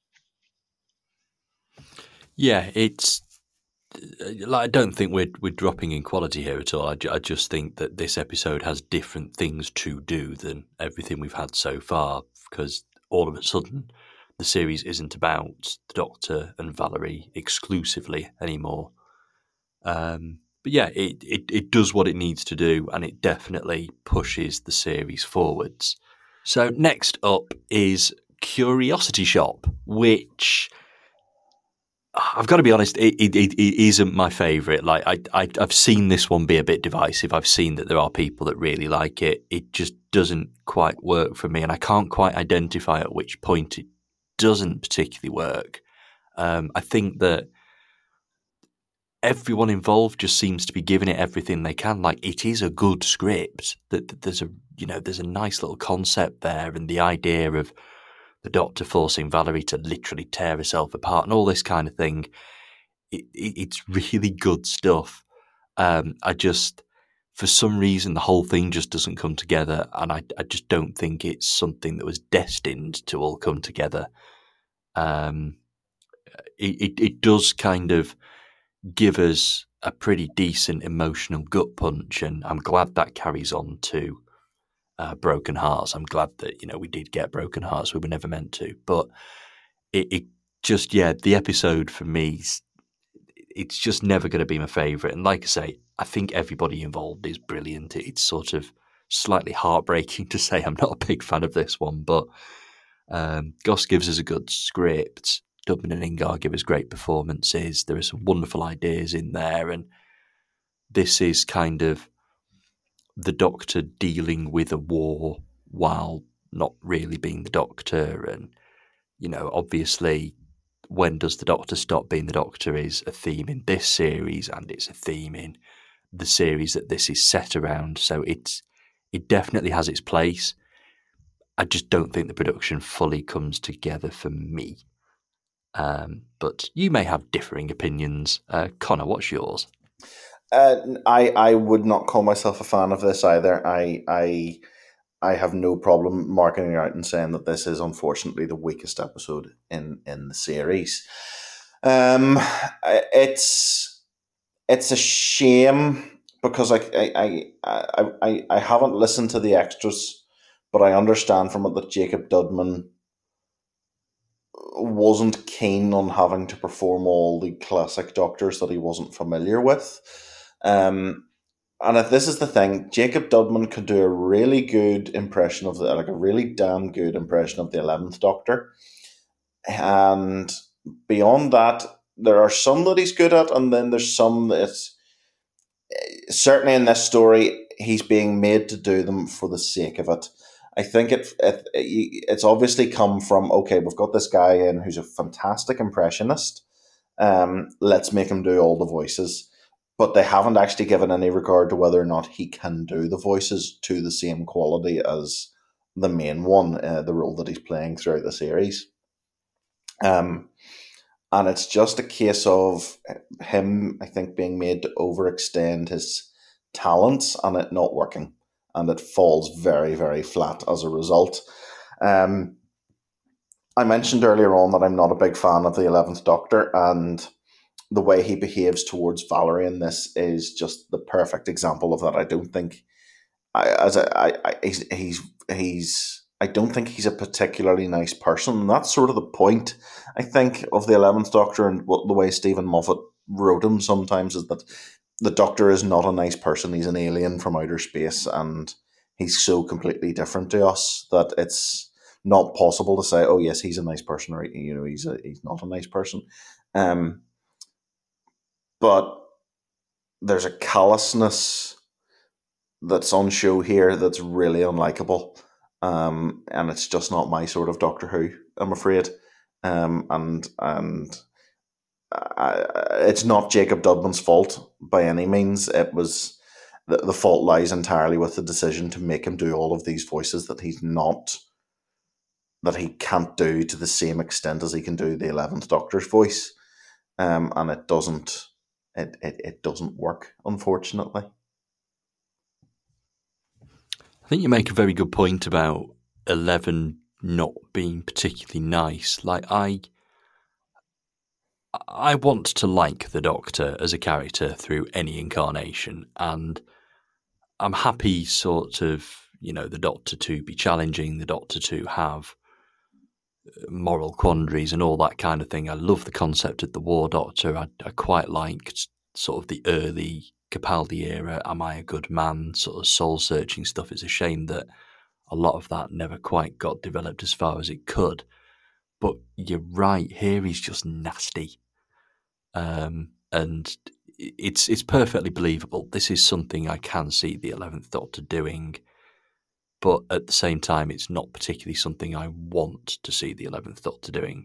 Yeah, it's like, I don't think we're we're dropping in quality here at all. I, I just think that this episode has different things to do than everything we've had so far, because all of a sudden the series isn't about the Doctor and Valerie exclusively anymore. Um, but yeah, it, it, it does what it needs to do, and it definitely pushes the series forwards. So next up is Curiosity Shop, which, I've got to be honest, it, it, it isn't my favourite. Like I, I, I've seen this one be a bit divisive. I've seen that there are people that really like it. It just doesn't quite work for me, and I can't quite identify at which point it doesn't particularly work. Um, I think that everyone involved just seems to be giving it everything they can. Like, it is a good script. That, that there's a you know there's a nice little concept there, and the idea of the Doctor forcing Valerie to literally tear herself apart and all this kind of thing. It, it, it's really good stuff. Um, I just, for some reason, the whole thing just doesn't come together, and I, I just don't think it's something that was destined to all come together. Um, it, it, it does kind of give us a pretty decent emotional gut punch, and I'm glad that carries on to uh, Broken Hearts. I'm glad that, you know, we did get Broken Hearts. We were never meant to, but it, it just, yeah, the episode for me, it's just never going to be my favourite. And like I say, I think everybody involved is brilliant. It's sort of slightly heartbreaking to say I'm not a big fan of this one, but um, Goss gives us a good script. Dubman and Ingar give us great performances. There are some wonderful ideas in there, and this is kind of the Doctor dealing with a war while not really being the Doctor. And, you know, obviously, when does the Doctor stop being the Doctor is a theme in this series, and it's a theme in the series that this is set around. So it's it definitely has its place. I just don't think the production fully comes together for me. Um, but you may have differing opinions. Uh, Connor, what's yours? Uh, I I would not call myself a fan of this either. I I I have no problem marking it out and saying that this is unfortunately the weakest episode in, in the series. Um, it's it's a shame because I I, I I I haven't listened to the extras, but I understand from it that Jacob Dudman wasn't keen on having to perform all the classic Doctors that he wasn't familiar with. Um, and if this is the thing, Jacob Dudman could do a really good impression of the, like a really damn good impression of the eleventh Doctor. And beyond that, there are some that he's good at, and then there's some that's certainly in this story, he's being made to do them for the sake of it. I think it, it it's obviously come from, okay, we've got this guy in who's a fantastic impressionist. Um, let's make him do all the voices. But they haven't actually given any regard to whether or not he can do the voices to the same quality as the main one, uh, the role that he's playing throughout the series. Um, and it's just a case of him, I think, being made to overextend his talents and it not working. And it falls very, very flat as a result. Um, I mentioned earlier on that I'm not a big fan of the eleventh Doctor, and the way he behaves towards Valerie in this is just the perfect example of that. I don't think, I, as a, I, I, he's, he's, he's, I don't think he's a particularly nice person. And that's sort of the point, I think, of the eleventh Doctor, and what the way Stephen Moffat wrote him sometimes is that the Doctor is not a nice person. He's an alien from outer space, and he's so completely different to us that it's not possible to say, oh yes, he's a nice person, or, you know, he's a, he's not a nice person. Um, But there's a callousness that's on show here that's really unlikable. Um, and it's just not my sort of Doctor Who, I'm afraid. Um, and and I, it's not Jacob Dudman's fault by any means. It was the, the fault lies entirely with the decision to make him do all of these voices that he's not, that he can't do to the same extent as he can do the eleventh Doctor's voice. Um, and it doesn't... It, it it doesn't work, unfortunately. I think you make a very good point about Eleven not being particularly nice. Like, I I want to like the Doctor as a character through any incarnation, and I'm happy sort of, you know, the Doctor to be challenging, the Doctor to have moral quandaries and all that kind of thing. I love the concept of the War Doctor. I, I quite liked sort of the early Capaldi era, am I a good man, sort of soul-searching stuff. It's a shame that a lot of that never quite got developed as far as it could. But you're right, here he's just nasty. Um, and it's it's perfectly believable. This is something I can see the eleventh Doctor doing. but at the same time, it's not particularly something I want to see the eleventh Doctor doing.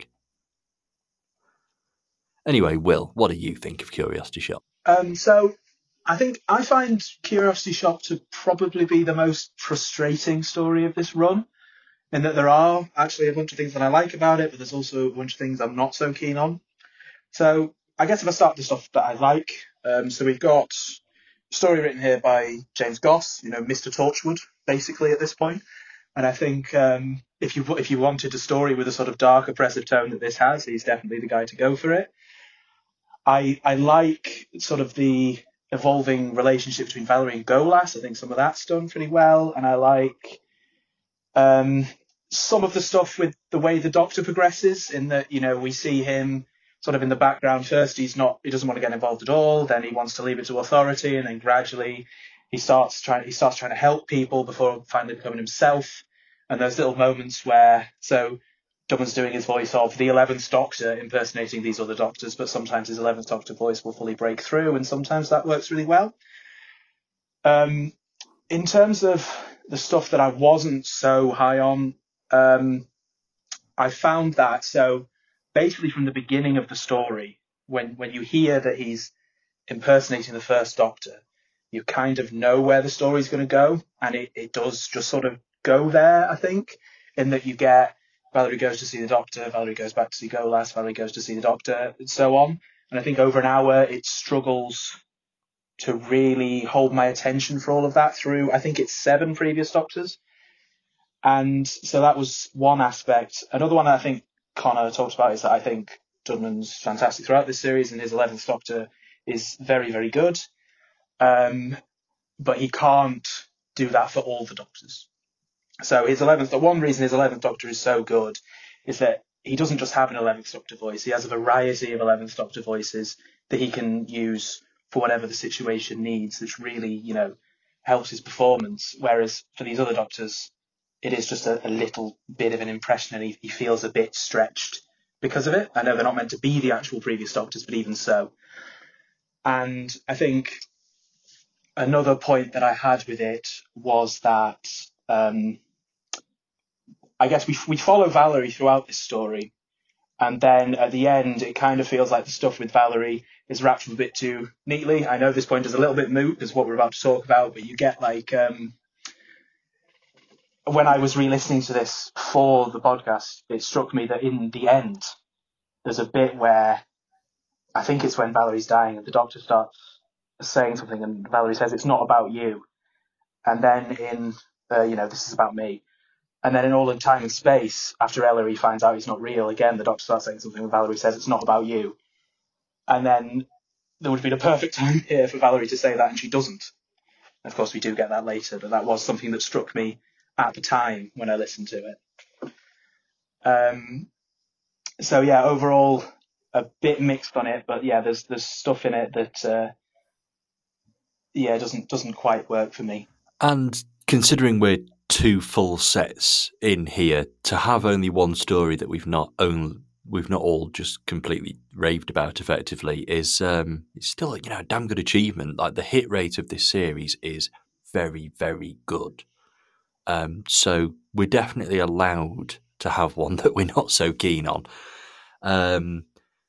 Anyway, Will, what do you think of Curiosity Shop? Um, so, I think I find Curiosity Shop to probably be the most frustrating story of this run, in that there are actually a bunch of things that I like about it, but there's also a bunch of things I'm not so keen on. So, I guess if I start with the stuff that I like, um, so we've got a story written here by James Goss, you know, Mister Torchwood, basically at this point. And I think um, if you if you wanted a story with a sort of dark, oppressive tone that this has, he's definitely the guy to go for it. I I like sort of the evolving relationship between Valerie and Golas. I think some of that's done pretty well, and I like um, some of the stuff with the way the Doctor progresses. In that, you know, we see him sort of in the background. First, he's not he doesn't want to get involved at all. Then he wants to leave it to authority, and then gradually he starts trying he starts trying to help people before finally becoming himself. And those little moments where so. Dummand's doing his voice of the eleventh Doctor impersonating these other Doctors, but sometimes his eleventh Doctor voice will fully break through, and sometimes that works really well. Um, in terms of the stuff that I wasn't so high on, um, I found that, so basically from the beginning of the story, when, when you hear that he's impersonating the first Doctor, you kind of know where the story's going to go, and it, it does just sort of go there, I think, in that you get Valerie goes to see the Doctor, Valerie goes back to see Golas, Valerie goes to see the Doctor, and so on. And I think over an hour it struggles to really hold my attention for all of that through, I think it's seven previous Doctors. And so that was one aspect. Another one that I think Connor talked about is that I think Dudman's fantastic throughout this series, and his eleventh Doctor is very, very good. Um, but he can't do that for all the Doctors. So his eleventh, the one reason his eleventh Doctor is so good is that he doesn't just have an eleventh Doctor voice. He has a variety of eleventh Doctor voices that he can use for whatever the situation needs, which really, you know, helps his performance. Whereas for these other Doctors, it is just a, a little bit of an impression, and he, he feels a bit stretched because of it. I know they're not meant to be the actual previous Doctors, but even so. And I think another point that I had with it was that um, I guess we we follow Valerie throughout this story, and then at the end, it kind of feels like the stuff with Valerie is wrapped up a bit too neatly. I know this point is a little bit moot because what we're about to talk about, but you get like um, when I was re-listening to this for the podcast, it struck me that in the end, there's a bit where I think it's when Valerie's dying and the Doctor starts saying something, and Valerie says, "It's not about you," and then in uh, you know, "This is about me." And then in All in Time and Space, after Ellery finds out he's not real, again, the Doctor starts saying something and Valerie says, "It's not about you." And then there would have been a perfect time here for Valerie to say that, and she doesn't. And of course, we do get that later, but that was something that struck me at the time when I listened to it. Um, so, yeah, overall, a bit mixed on it, but yeah, there's there's stuff in it that, uh, yeah, doesn't doesn't quite work for me. And considering we're two full sets in here, to have only one story that we've not owned, we've not all just completely raved about effectively is um, it's still, you know, a damn good achievement. Like the hit rate of this series is very, very good. Um, so we're definitely allowed to have one that we're not so keen on. Um,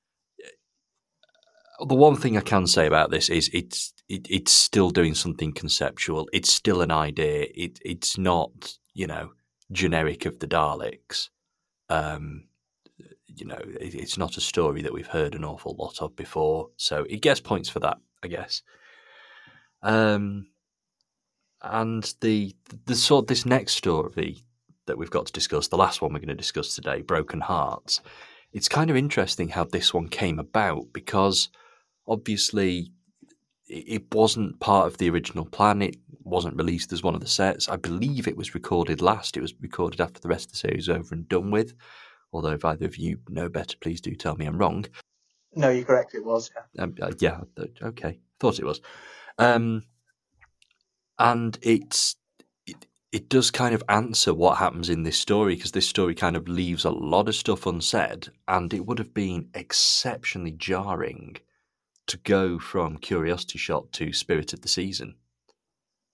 the one thing I can say about this is it's it, it's still doing something conceptual. It's still an idea. It it's not, you know, generic of the Daleks. Um, you know, it, it's not a story that we've heard an awful lot of before. So it gets points for that, I guess. Um, and the the sort this next story that we've got to discuss, the last one we're going to discuss today, Broken Hearts. It's kind of interesting how this one came about because obviously it wasn't part of the original plan. It wasn't released as one of the sets. I believe it was recorded last. It was recorded after the rest of the series was over and done with. Although if either of you know better, please do tell me I'm wrong. No, you're correct. It was, yeah. Um, uh, yeah, okay. Thought it was. Um, and it's it, it does kind of answer what happens in this story, because this story kind of leaves a lot of stuff unsaid, and it would have been exceptionally jarring to go from Curiosity Shop to Spirit of the Season.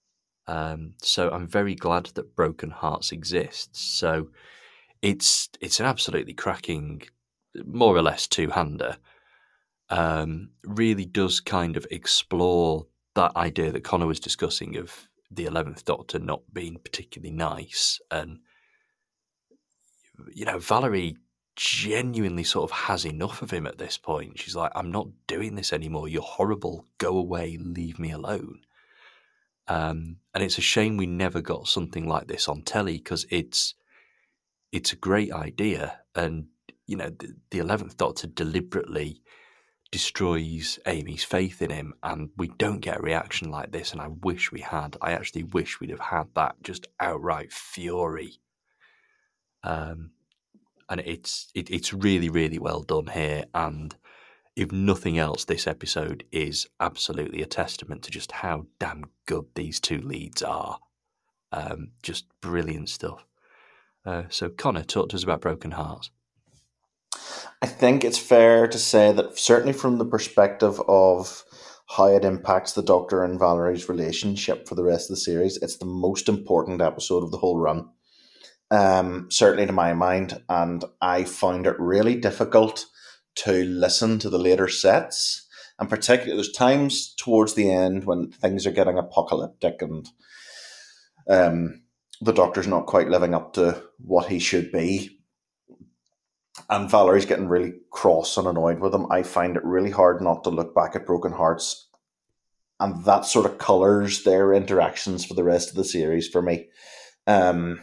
Um, so I'm very glad that Broken Hearts exists. So it's it's an absolutely cracking, more or less two-hander. Um, really does kind of explore that idea that Connor was discussing of the eleventh Doctor not being particularly nice. And, you know, Valerie genuinely sort of has enough of him at this point. She's like, I'm not doing this anymore. You're horrible. Go away. Leave me alone. Um, and it's a shame we never got something like this on telly, because it's it's a great idea. And, you know, the, the eleventh Doctor deliberately destroys Amy's faith in him, and we don't get a reaction like this, and I wish we had. I actually wish we'd have had that just outright fury. Um, and it's it, it's really, really well done here, and if nothing else, this episode is absolutely a testament to just how damn good these two leads are. Um, just brilliant stuff. Uh, so, Connor, talk to us about Broken Hearts. I think it's fair to say that certainly from the perspective of how it impacts the Doctor and Valerie's relationship for the rest of the series, it's the most important episode of the whole run. Um, certainly to my mind, and I found it really difficult to listen to the later sets, and particularly there's times towards the end when things are getting apocalyptic and um, the Doctor's not quite living up to what he should be, and Valerie's getting really cross and annoyed with him. I find it really hard not to look back at Broken Hearts, and that sort of colours their interactions for the rest of the series for me. Um,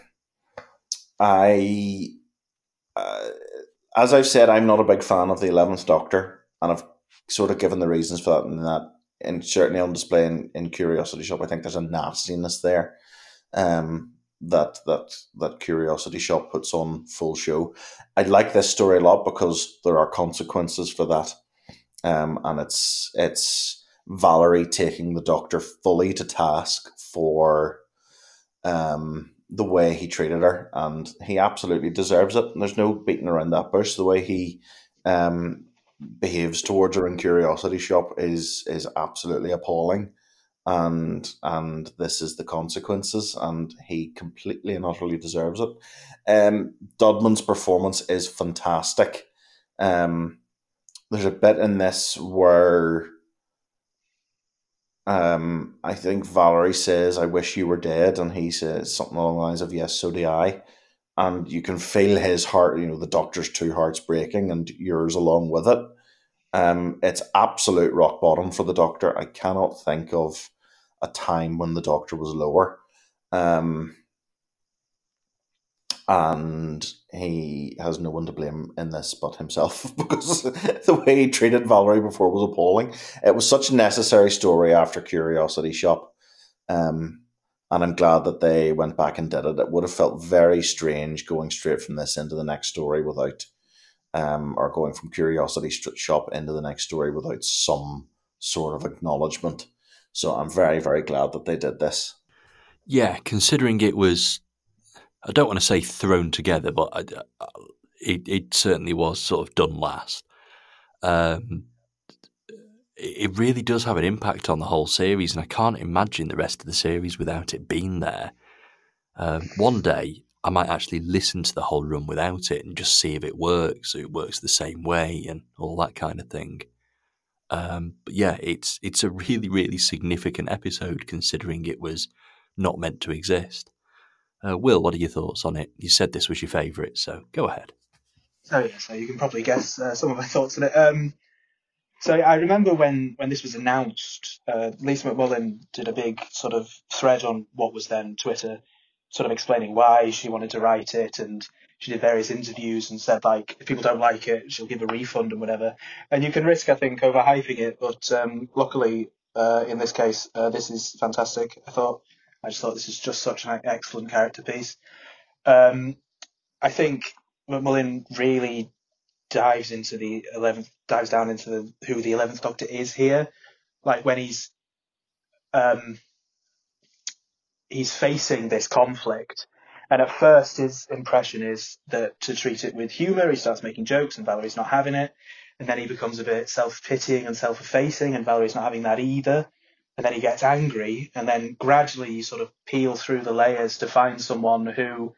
I, uh, as I've said, I'm not a big fan of the eleventh Doctor, and I've sort of given the reasons for that, and that, and certainly on display in, in Curiosity Shop. I think there's a nastiness there um, that that that Curiosity Shop puts on full show. I like this story a lot because there are consequences for that, um, and it's it's Valerie taking the Doctor fully to task for um. the way he treated her, and he absolutely deserves it. And there's no beating around that bush. The way he um, behaves towards her in Curiosity Shop is is absolutely appalling, and and this is the consequences, and he completely and utterly deserves it. Um, Dudman's performance is fantastic. Um, there's a bit in this where Um, I think Valerie says, "I wish you were dead," and he says something along the lines of, "Yes, so do I." And you can feel his heart, you know, the Doctor's two hearts breaking, and yours along with it. Um, it's absolute rock bottom for the Doctor. I cannot think of a time when the Doctor was lower. Um, and he has no one to blame in this but himself, because the way he treated Valerie before was appalling. It was such a necessary story after Curiosity Shop, um, and I'm glad that they went back and did it. It would have felt very strange going straight from this into the next story without, um, or going from Curiosity Shop into the next story without some sort of acknowledgement. So I'm very, very glad that they did this. Yeah, considering it was, I don't want to say thrown together, but I, it, it certainly was sort of done last. Um, it really does have an impact on the whole series, and I can't imagine the rest of the series without it being there. Um, one day, I might actually listen to the whole run without it and just see if it works, if it works the same way, and all that kind of thing. Um, but yeah, it's it's a really, really significant episode considering it was not meant to exist. Uh, Will, what are your thoughts on it? You said this was your favourite, so go ahead. So yeah, so you can probably guess uh, some of my thoughts on it. Um, so I remember when, when this was announced, uh, Lisa McMullen did a big sort of thread on what was then Twitter, sort of explaining why she wanted to write it, and she did various interviews and said, like, if people don't like it, she'll give a refund and whatever. And you can risk, I think, overhyping it, but um, luckily, uh, in this case, uh, this is fantastic. I thought, I just thought this is just such an excellent character piece. Um, I think McMullen really dives into the eleventh, dives down into the, who the eleventh Doctor is here. Like when he's, um, he's facing this conflict, and at first his impression is that to treat it with humour, he starts making jokes, and Valerie's not having it, and then he becomes a bit self-pitying and self-effacing, and Valerie's not having that either. and then he gets angry, and then gradually you sort of peel through the layers to find someone who,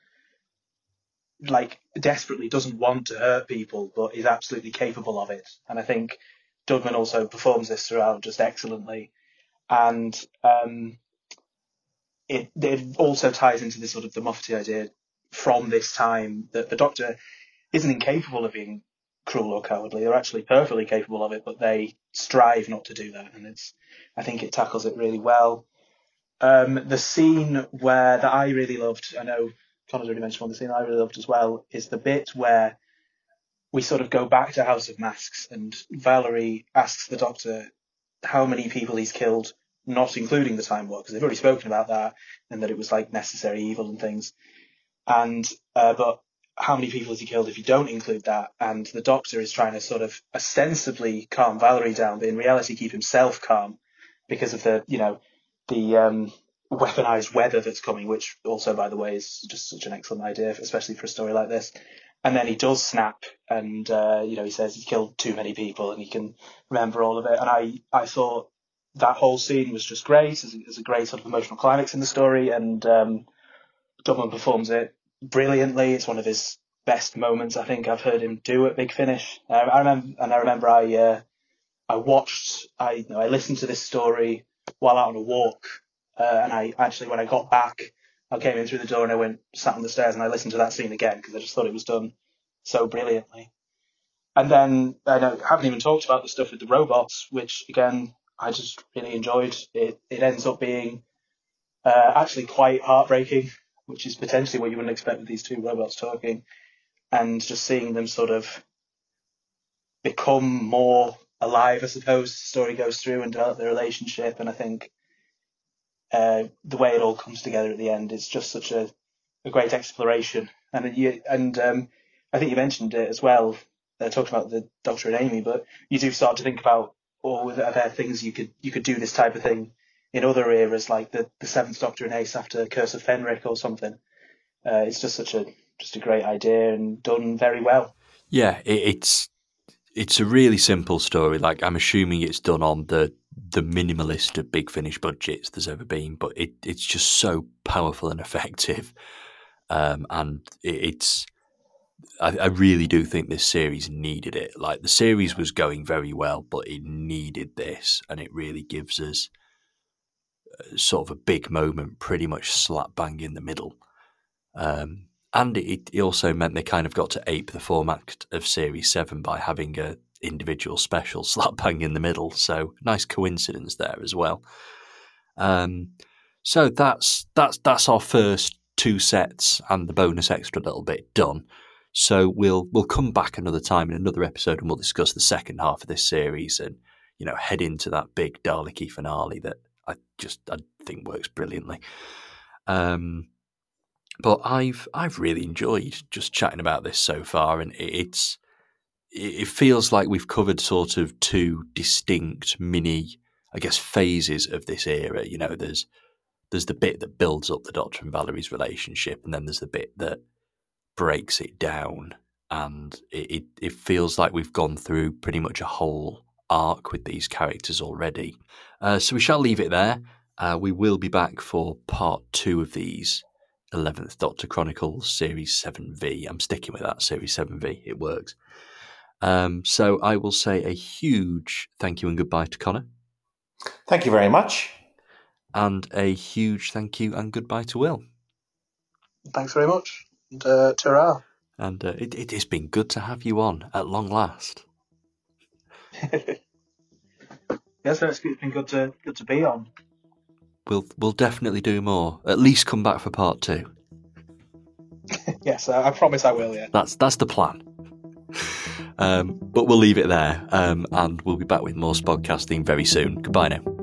like, desperately doesn't want to hurt people, but is absolutely capable of it. And I think Dugman also performs this throughout just excellently. And um, it, it also ties into this sort of the Mufti idea from this time that the Doctor isn't incapable of being cruel or cowardly. They're actually perfectly capable of it, but they strive not to do that. And it's, I think it tackles it really well. Um, the scene where that I really loved, I know Connor's already mentioned one, the scene I really loved as well, is the bit where we sort of go back to House of Masks and Valerie asks the Doctor how many people he's killed, not including the Time War, because they've already spoken about that and that it was like necessary evil and things. And, uh, but how many people has he killed if you don't include that? And the Doctor is trying to sort of ostensibly calm Valerie down, but in reality keep himself calm because of the, you know, the um, weaponized weather that's coming, which also, by the way, is just such an excellent idea, especially for a story like this. And then he does snap and, uh, you know, he says he's killed too many people and he can remember all of it. And I, I thought that whole scene was just great. It's a, it's a great sort of emotional climax in the story, and um, Dugman performs it brilliantly. It's one of his best moments I think I've heard him do at Big Finish. Uh, I remember, and I remember I, uh, I watched, I, you know, I listened to this story while out on a walk, uh, and I actually, when I got back, I came in through the door and I went, sat on the stairs and I listened to that scene again because I just thought it was done so brilliantly. And then I know, haven't even talked about the stuff with the robots, which again, I just really enjoyed. It, it ends up being uh, actually quite heartbreaking, which is potentially what you wouldn't expect with these two robots talking, and just seeing them sort of become more alive, I suppose, the story goes through and develop their relationship. And I think uh, the way it all comes together at the end is just such a, a great exploration. And you, and um, I think you mentioned it as well, uh, talking about the Doctor and Amy, but you do start to think about, oh, are there things you could you could do this type of thing in other eras, like the, the Seventh Doctor and Ace after Curse of Fenric or something. Uh, it's just such a just a great idea and done very well. Yeah, it, it's it's a really simple story. Like, I'm assuming it's done on the the minimalist of Big Finish budgets there's ever been, but it it's just so powerful and effective. Um, and it, it's I, I really do think this series needed it. Like, the series was going very well, but it needed this, and it really gives us sort of a big moment pretty much slap bang in the middle. Um, and it, it also meant they kind of got to ape the format of Series seven by having a individual special slap bang in the middle. So nice coincidence there as well. Um, so that's that's that's our first two sets and the bonus extra little bit done. So we'll we'll come back another time in another episode and we'll discuss the second half of this series and, you know, head into that big Daleki finale that I just I think works brilliantly. Um, but I've I've really enjoyed just chatting about this so far, and it's it feels like we've covered sort of two distinct mini, I guess, phases of this era. You know, there's there's the bit that builds up the Doctor and Valerie's relationship, and then there's the bit that breaks it down, and it, it, it feels like we've gone through pretty much a whole arc with these characters already. Uh, so we shall leave it there. Uh, we will be back for part two of these eleventh Doctor Chronicles Series seven V. I'm sticking with that, Series seven V. It works. Um, so I will say a huge thank you and goodbye to Connor. Thank you very much. And a huge thank you and goodbye to Will. Thanks very much. And uh, ta-ra. And uh, it, it has been good to have you on at long last. Yes, it's been good to good to be on. We'll we'll definitely do more. At least come back for part two. Yes, I, I promise I will. Yeah, that's that's the plan. Um, but we'll leave it there, um, and we'll be back with more Spodcasting very soon. Goodbye now.